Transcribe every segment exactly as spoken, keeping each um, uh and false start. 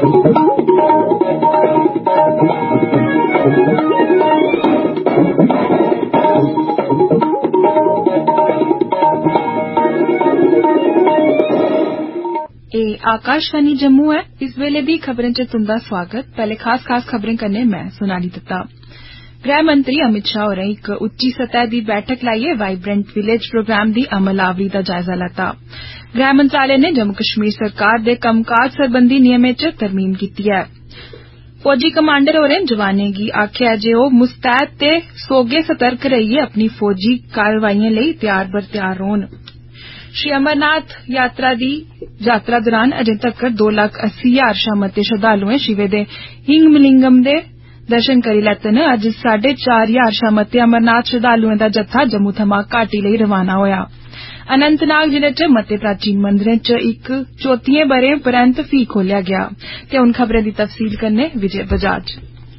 आकाशवाणी जम्मू है। इस वेले दी खबरें च तुंदा स्वागत। पहले खास खास खबरें कन्नै मैं सोनाली दत्ता। गृह मंत्री अमित शाह होरें इक उच्ची सतह दी बैठक लाइयै वाइब्रेंट विलेज प्रोग्राम दी अमलावरी दा जायजा लैता। गृह मंत्रालय ने जम्मू कश्मीर सरकार दे कम्मकाज सरबंधी नियमें च तरमीम कीती ऐ। फौजी कमांडर होरें जवानें गी आखेआ जे ओह मुस्तैद ते सोगे सतर्क रहियै अपनी फौजी कारवाइएं लेई त्यार बर त्यार रौहन। श्री अमरनाथ यात्रा दी यात्रा दौरान अजें तक्कर दो लाख अस्सी हजार शा मते श्रद्धालुएं शिवे दे हिंगमलिंगम दे दर्शन करी लैते न। अज्ज साढ़े चार हजार शा मते अमरनाथ श्रद्धालुएं दा जत्था जम्मू थमां घाटी लेई रवाना होया। अनंतनाग जिले च मते प्राचीन मंदिरें च इक चौथिएं ब'रें परैंत फ्ही खोलेआ गया। ते हुन खबरें दी तफसील कन्नै विजय बजाज।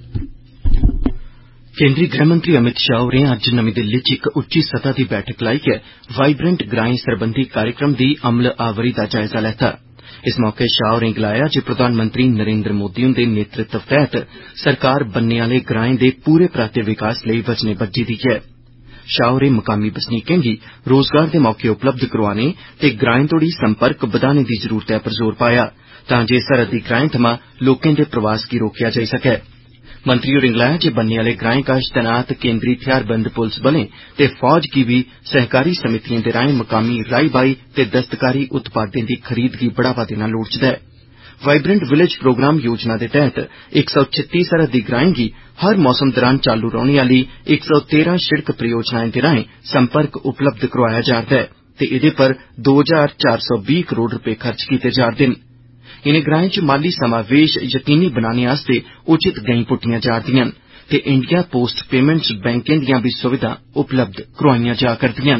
केंद्रीय गृहमंत्री अमित शाह होरें अज्ज नमीं दिल्ली च इक उच्ची सतह दी बैठक लाइयै वाइब्रेंट ग्राएं सरबंधी कार्यक्रम दी अमल आवरी दा जायजा लैता। इस मौके शाह होरें गलाया जे प्रधानमंत्री नरेंद्र मोदी हुंदे नेतृत्व तैहत सरकार बन्ने आले ग्राएं दे पूरे पराते विकास लेई वचनेबज्जी दी ऐ। शाह होरें मकामी बसनीकें गी रोजगार दे मौके उपलब्ध करोआने ते ग्राएं तोड़ी संपर्क बधाने दी जरूरतै पर जोर पाया तां जे सरहदी ग्राएं थमां लोकें दे प्रवास गी रोकेआ जाई सकै। मंत्री होरें गलाया जे बन्ने आले ग्राएं कश तैनात केंद्री थेआरबंद पुलस बलें ते फौज गी बी सहकारी समितिएं दे राएं मकामी राई बाई ते दस्तकारी उत्पादें दी खरीद गी बढ़ावा देना लोड़चदा ऐ। वाइब्रेंट विलेज प्रोग्राम योजना दे तैहत इक सौ छित्ती सरहदी ग्राएं गी हर मौसम दौरान चालू रौहने आली इक सौ तेरह शिड़क परियोजनाएं दे राएं संपर्क उपलब्ध करोआया जा'रदा ऐ ते एदे पर दो हजार चार सौ बीह करोड़ रपे खर्च कीते जा'रदे न। इनें ग्राएं च माली समावेश यकीनी बनाने आस्ते उचित गैंई पुट्टियां जा'रदियां न ते इंडिया पोस्ट पेमेंट्स बैंकें दियां बी सुविधां उपलब्ध करोआइयां जा करदियां न।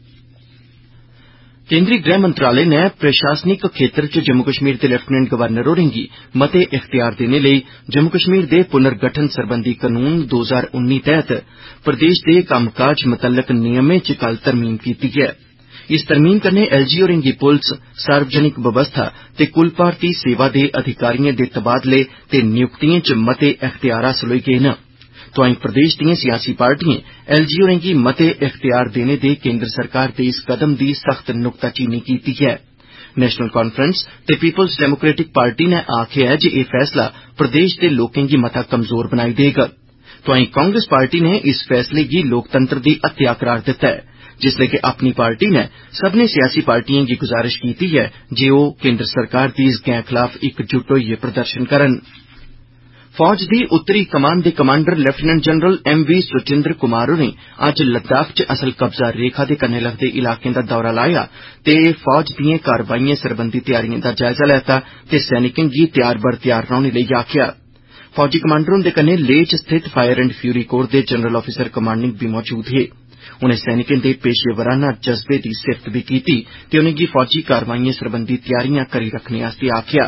केंद्रीय गृह मंत्रालय ने प्रशासनिक खेतर च जम्मू कश्मीर दे लेफ्टिनेंट गवर्नर होरें गी मते इख्तियार देने लेई जम्मू कश्मीर दे पुनर्गठन सरबंधी कानून दो हजार उन्नी तैहत प्रदेश दे कम्मकाज मतल्लक नियमें च कल तरमीम कीती ऐ। इस तरमीम कन्नै एलजी होरें गी पुलस सार्वजनिक व्यवस्था ते कुल भारती सेवा दे अधिकारिएं दे तबादले ते नियुक्तिएं च मते इख्तियार हासल होई गे न। तोआईं प्रदेश दिएं सियासी पार्टिएं एलजी होरें गी मते इख्तियार देने दे केंद्र सरकार दे इस कदम दी सख्त नुक्ताचीनी कीती ऐ। नेशनल कांफ्रेंस ते पीपुल्स डेमोक्रेटिक पार्टी नै आखेआ ऐ जे एह फैसला प्रदेश दे लोकें गी मता कमजोर बनाई देग। तोआईं कांग्रेस पार्टी नै इस फैसले गी लोकतंत्र दी हत्या करार दित्ता ऐ जिसलै कि अपनी पार्टी नै सब्भनें सियासी पार्टिएं गी गुजारिश कीती ऐ जे ओह केंद्र सरकार दी इस गैं खलाफ इकजुट होइयै प्रदर्शन करन। फौज दी उत्तरी कमान दे commander lieutenant general M V Suchindra Kumar होरें अज्ज लद्दाख च असल कब्जा रेखा दे कन्नै लगदे इलाकें दा दौरा लाया ते फौज दिएं कारवाइएं सरबंधी तैयारिएं दा जायजा लैता ते सैनिकें गी त्यार बर त्यार रौहने लेई आखेआ। फौजी कमांडर हुंदे कन्नै लेह च स्थित फायर एंड फ्यूरी कोर दे जनरल ऑफिसर कमांडिंग बी मौजूद हे। उनें सैनिकें दे पेशेवराना जज्बे दी सिफ्त बी कीती ते उनेंगी फौजी कारवाइएं सरबंधी तैयारियां करी रखने आस्तै आखेआ।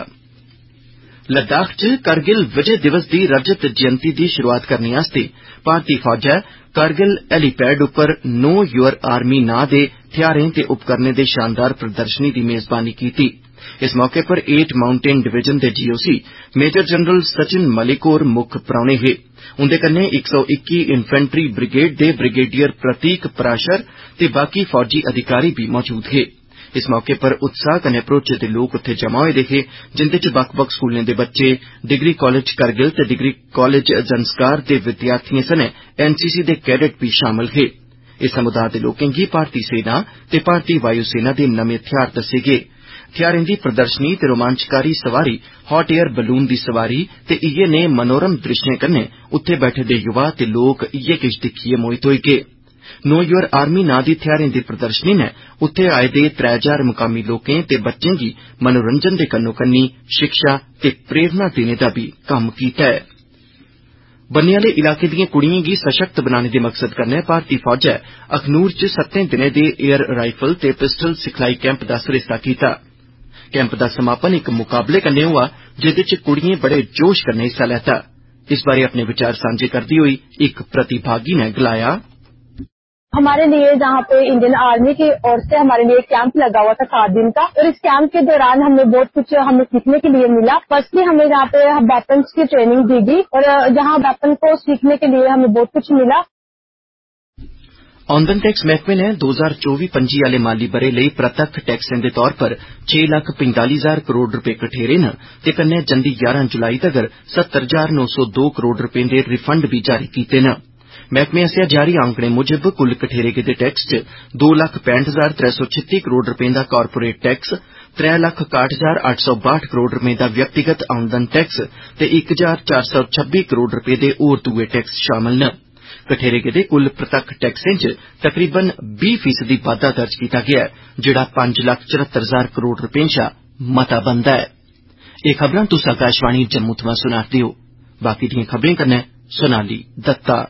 लद्दाख च करगिल विजय दिवस दी रजत जयंती दी शुरुआत करने आस्तै भारतीय फौजै करगिल हेलीपैड उप्पर नो योर आर्मी नां दे थेहारें ते उपकरणें दे शानदार प्रदर्शनी दी मेजबानी कीती। इस मौके पर एट माउंटेन डिवीजन दे GOC major general Sachin Malik होर मुक्ख परौहने हे। उंदे कन्नै इक सौ इक्की इन्फेंट्री ब्रिगेड दे ब्रिगेडियर प्रतीक पराशर ते बाकी फौजी अधिकारी बी मौजूद हे। इस मौके पर उत्साह कन्नै भरोचे दे लोक उत्थे जमा होए दे हे जिंदे च बक्ख बक्ख स्कूलें दे बच्चे डिग्री कॉलेज करगिल ते डिग्री कॉलेज जंस्कार दे विद्यार्थिएं सने एनसीसी दे कैडेट भी शामल हे। इस समुदाय दे लोकें गी भारतीय सेना ते भारतीय वायु सेना दे नमें हथियार दस्से गे। हथियारें दी प्रदर्शनी ते रोमांचकारी सवारी हॉट एयर बलून दी सवारी ते इयै नेह मनोरम दृश्यें कन्नै उत्थे बैठे दे युवा ते लोक इयै किश दिक्खियै मोहित होई गे। नो योर आर्मी नां दी हथियारें दी प्रदर्शनी नै उत्थे आए दे त्रै हजार मुकामी लोकें ते बच्चें गी मनोरंजन दे कन्नो कन्नी शिक्षा ते प्रेरणा देने दा बी कम्म कीता ऐ। बन्ने आले इलाके दिएं कुड़िएं गी सशक्त बनाने दे मकसद कन्नै भारतीय फौजै अखनूर च सत्तें दिनें दे एयर राइफल ते पिस्टल सिखलाई कैंप दा सरिस्ता कीता। कैंप दा समापन इक मुकाबले कन्नै होआ जेदे च कुड़िएं बड़े जोश कन्नै हिस्सा लैता। इस बारै अपने विचार सांझे करदे होई इक प्रतिभागी नै गलाया, हमारे लिए जहाँ पे इंडियन आर्मी की ओर से हमारे लिए कैंप लगा हुआ था सात दिन का, और इस कैंप के दौरान हमें बहुत कुछ हमें सीखने के लिए मिला। फर्स्टली हमें जहाँ पे वेपन्स की ट्रेनिंग दी गई और जहाँ वेपन को सीखने के लिए हमें बहुत कुछ मिला। औंदन टैक्स महकमे ने दो हज़ार चौबी पंजी आले माली बरे लेई प्रत्यक्ष टैक्सें दे तौर पर छे लाख पैंताली हजार करोड़ रपे कठेरे न ते कन्नै जंदी ग्यारह जुलाई तगर सत्तर हजार नौ सौ दो करोड़ रपे दे रिफंड भी जारी कीते न। महकमे आसेआ जारी आंकड़े मुजब कुल कठेरे गेदे टैक्स च दो लाख पैंठ हजार त्रै सौ छित्ती करोड़ रपे दा कारपोरेट टैक्स, त्रै लाख काठ हजार अट्ठ सौ बाहठ करोड़ रपे दा व्यक्तिगत आमदन टैक्स ते इक हजार चार सौ छब्बी करोड़ रपे दे होर दुए टैक्स शामल न। कठेरे गेदे कुल प्रत्यक्ष टैक्सें च तकरीबन बीस फीसदी बाद्दा दर्ज कीता गेआ ऐ जेड़ा पांच लाख चौहत्तर हजार करोड़ रपें शा मता बनदा ऐ। एह खबरां तुस आकाशवाणी जम्मू थमां सुना'रदे ओ। बाकी दिएं खबरें कन्नै सोनाली दत्ता।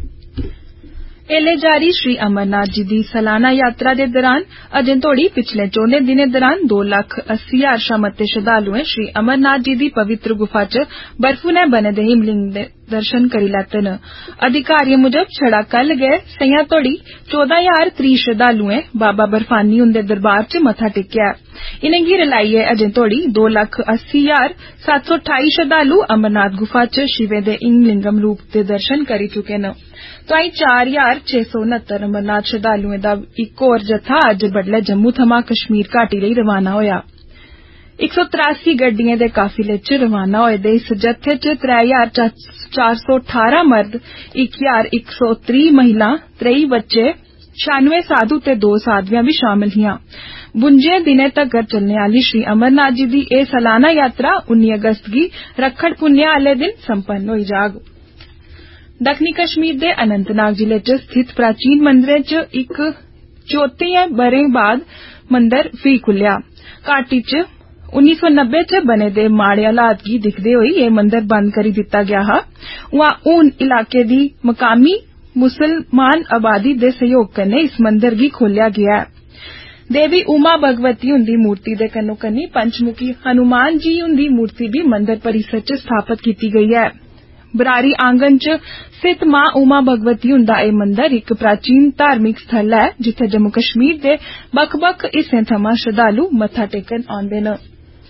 एले जारी श्री अमरनाथ जी दी सालाना यात्रा दे दौरान अजें तोड़ी पिछले चौदह दिनें दौरान दो लाख अस्सी हजार शा मते श्रद्धालुएं श्री अमरनाथ जी दी पवित्र गुफा च बर्फू नै बने दे हिमलिंग दे दर्शन करी लैते न। अधिकारिएं मुजब छड़ा कल गए संञा तोड़ी चौदह हजार त्री श्रद्धालुएं बाबा बर्फानी हुंदे दरबार च मत्था टेकेआ। इनेंगी रलाइयै अजें तोड़ी दो लाख अस्सी हजार सत्त सौ ठाई श्रद्धालु अमरनाथ गुफा च शिवे दे हिमलिंगम रूप दे दर्शन करी चुके न। तोआई चार हजार छे सौ उनहत्तर अमरनाथ श्रद्धालुएं दा इक होर जत्था अज्ज बडलै जम्मू थमां कश्मीर घाटी लेई रवाना होया। एक सौ त्रासी गड्डिएं दे काफिले च रवाना होए दे इस जत्थे च त्रै हजार चार सौ ठारां मर्द, इक हजार इक सौ त्रीह् महिलां, त्रेई बच्चे, छियानवे साधु ते दो साधवियां भी शामिल हियां। बुंजे दिनें तगर चलने आली श्री अमरनाथ जी दी एह सालाना यात्रा उन्नी अगस्त गी रक्खड़ पुन्नेआ आले दिन संपन्न होई जाग। दक्खनी कश्मीर दे अनंतनाग जिले च स्थित प्राचीन मंदिरें च इक चौत्तियें ब'रें बाद मंदर फ्ही खुल्लेआ। घाटी च उन्नी सौ नब्बे च बने दे माड़े हालात गी दिखदे होई एह मंदर बंद करी दित्ता गेआ हा। उआं हून इलाके दी मकामी मुसलमान आबादी दे सहयोग कन्नै इस मंदर गी खोलेआ गेआ ऐ। देवी उमा भगवती हुंदी मूर्ति दे कन्नो कन्नी पंचमुखी हनुमान जी हुंदी मूर्ति भी मंदर परिसर च स्थापत कीती गई ऐ। बरारी आंगन च स्थित मां उमा भगवती हुंदा एह मंदर इक प्राचीन धार्मिक स्थल ऐ जित्थे जम्मू कश्मीर दे बक्ख-बक्ख हिस्सें थमां श्रद्धालु मत्था टेकन औंदे न।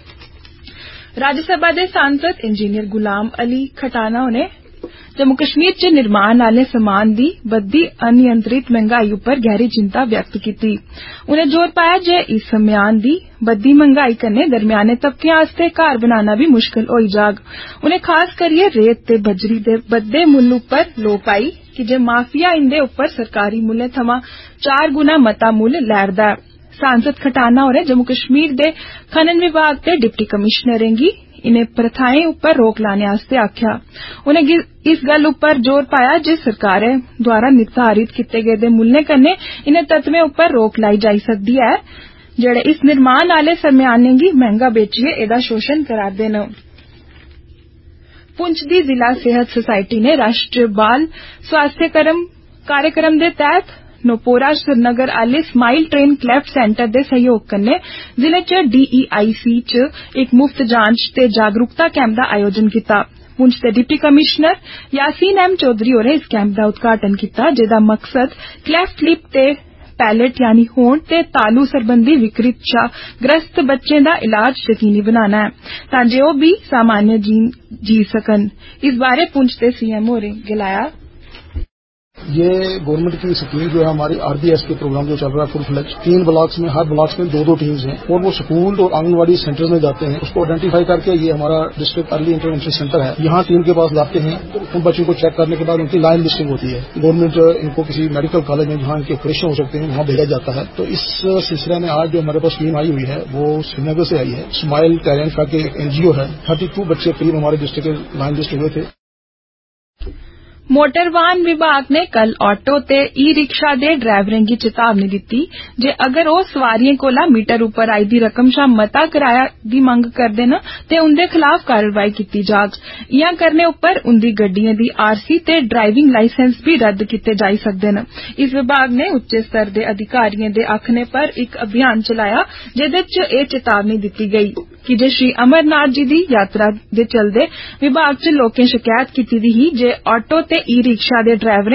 राज्यसभा दे सांसद इंजीनियर गुलाम अली खटाना होरें जम्मू कश्मीर च निर्माण आले समान दी बद्दी अनियंत्रित महंगाई उप्पर गहरी चिंता व्यक्त कीती। उनें जोर पाया जे इस म्यान दी बद्दी महंगाई कन्नै दरम्याने तबके आस्ते घर बनाना भी मुश्किल होई जाग। उनें खास करियै रेत ते बजरी दे बद्दे मुल्ल उप्पर लोऽ पाई कि जे माफिया इंदे उप्पर सरकारी मुल्लें थमां चार गुना मता मुल्ल लै'रदा ऐ। सांसद खटाना होरें जम्मू कश्मीर दे खनन विभाग दे डिप्टी कमिशनरें गी इनें प्रथाएं उप्पर रोक लाने आस्ते आखेआ। उनें इस गल्ल उप्पर जोर पाया जे सरकारै द्वारा निर्धारित कीते गेदे मुल्लें कन्नै इनें तत्वें उप्पर रोक लाई जाई सकदी ऐ जेड़े इस निर्माण आले सरम्यानें गी महंगा बेचियै एदा शोषण करा'रदे न। पुंछ दी जिला सेहत सोसाइटी ने राष्ट्रीय बाल स्वास्थ्य कार्यक्रम दे तैह्त नोपोरा श्रीनगर आले स्माइल ट्रेन क्लेफ्ट सेंटर दे सहयोग कन्नै जिले च डीईआईसी च इक मुफ्त जांच ते जागरूकता कैंप दा आयोजन कीता। पुंछ दे deputy commissioner Yasin M Choudhary होरें इस कैंप दा उद्घाटन कीता जेदा मकसद क्लेफ्ट लिप ते पैलेट यानी होंठ ते तालू सरबंधी विकृत शा ग्रस्त बच्चें दा इलाज यकीनी बनाना ऐ तां जे ओह भी सामान्य जीन जी सकन। इस बारे पुंछ दे सीएम होरें गलाया, ये गवर्नमेंट की स्कीम जो है हमारी आरबीएस के प्रोग्राम जो चल रहा है फुल फ्लेज, तीन ब्लॉक्स में हर ब्लॉक्स में दो दो टीम्स हैं और वो स्कूल और आंगनवाड़ी सेंटर्स में जाते हैं। उसको आइडेंटिफाई करके ये हमारा डिस्ट्रिक्ट अर्ली इंटरवेंशन सेंटर है, यहाँ टीम के पास लाते हैं। उन बच्चों को चेक करने के बाद उनकी लाइन लिस्टिंग होती है। गवर्नमेंट इनको किसी मेडिकल कॉलेज में जहाँ इनके ऑपरेशन हो सकते हैं वहाँ भेजा जाता है। तो इस सिलसिले में आज जो हमारे पास टीम आई हुई है वो श्रीनगर से आई है। स्माइल टैलेंट का एक एनजीओ है। थर्टी टू बच्चे करीब हमारे डिस्ट्रिक्ट के लाइन लिस्ट हुए थे। मोटर वाहन विभाग ने कल ऑटो ते ई रिक्शा दे ड्राइवरें गी चेतावनी दित्ती जे अगर ओह सवारियें कोला मीटर उप्पर आई दी रकम शा मता किराया दी मंग करदे न ते उंदे खिलाफ कार्रवाई कीती जाग। इयां करने उप्पर उंदी गड्डियें दी आरसी ते ड्राइविंग लाइसेंस भी रद्द कीते जाई सकदे न। इस विभाग ने उच्चे स्तर दे अधिकारियें दे आखने पर इक अभियान चलाया जेदे च एह चेतावनी दित्ती गई कि जे श्री अमरनाथ जी दी यात्रा दे चलदे विभाग च लोकें शकैत कीती दी ही जे ऑटो ते ई रिक्शा दे ड्राइवरें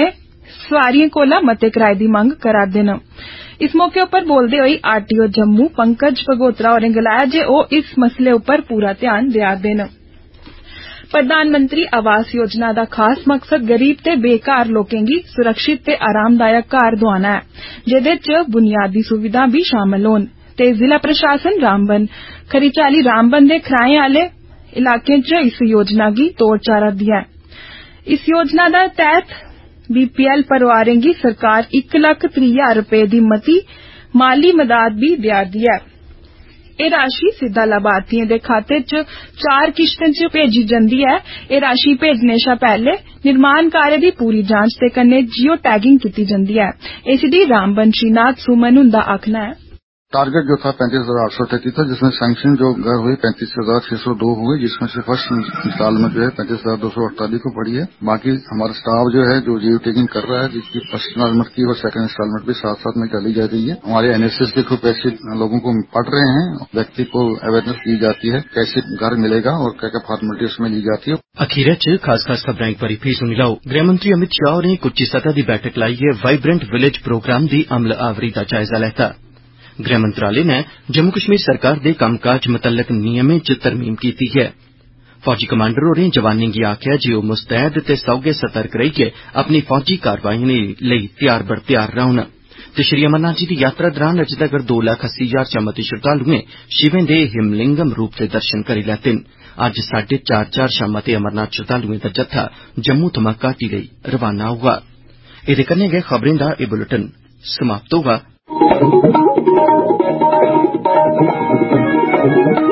सवारियें कोला मते किराए दी मंग करा'रदे न। इस मौके उप्पर बोलदे होई आरटीओ जम्मू पंकज भगोत्रा होरें गलाया जे ओह इस मसले उप्पर पूरा ध्यान देआ'रदे न। प्रधानमंत्री आवास योजना दा खास मकसद गरीब ते बेघर लोकें गी सुरक्षित ते आरामदायक घर दोआना ऐ, जेदे च बुनियादी सुविधां भी शामल होन ते जिला प्रशासन रामबन खरी चाल्ली रामबन दे खराएं आले इलाकें च इस योजना गी तोड़ चाढ़ा दी ऐ। इस योजना दा तैह्त बीपीएल परोआरें गी सरकार इक लक्ख त्रीह् हजार रपे दी मती माली मदाद भी देआ'रदी ऐ। एह राशि सिद्धा लाभार्थियें दे खाते च चार किश्तें च भेजी जंदी ऐ। एह राशि भेजने शा पैहले निर्माण कार्य दी पूरी जांच ते कन्नै जियो टैगिंग कीती जंदी ऐ। एसीडी रामबन श्रीनाथ सुमन हुंदा आखना है टारगेट जो था पैंतीस हजार आठ सौ तैतीस था, जिसमें सैंक्शन जो घर हुई पैंतीस हजार छह सौ दो हुए, जिसमें से फर्स्ट इंस्टॉलमेंट जो है पैंतीस हजार दो सौ अड़तालीस को पड़ी है। बाकी हमारा स्टाफ जो है जो जियो टैगिंग कर रहा है, जिसकी फर्स्ट इंस्टॉलमेंट की और सेकंड इंस्टॉलमेंट भी साथ साथ में डाली जा रही है। हमारे एनएसएस के थ्रू पैसे लोगों को पढ़ रहे हैं, व्यक्ति को अवेयरनेस दी जाती है कैसे घर मिलेगा और क्या क्या फॉर्मेलिटी उसमें ली जाती है। अखीर च खास खास खबरें एक बारी फिर सुनी लाओ। गृहमंत्री अमित शाह होरें इक उच्ची सतह दी बैठक लाइयै वाइब्रेंट विलेज प्रोग्राम दी अमल आवरी दा जायजा लैता। गृह मंत्रालय ने जम्मू कश्मीर सरकार दे कम्मकाज मुतल्लक नियमें च तरमीम कीती है। फौजी कमांडर होरें जवानें गी आखेआ जे ओह मुस्तैद ते सौगे सतर्क रहियै अपनी फौजी कारवाइएं लेई त्यार बर त्यार रौहन। ते श्री अमरनाथ जी दी यात्रा दौरान अज्ज तगर दो लक्ख अस्सी हजार चा मते श्रद्धालुएं शिवें दे हिमलिंगम रूप दे दर्शन करी लैते न। अज्ज साढ़े चार हजार चा मते अमरनाथ श्रद्धालुएं दा जत्था जम्मू थमां घाटी लेई रवाना होआ। एह्दे कन्नै गै खबरें दा एह् बुलेटिन समाप्त होगा।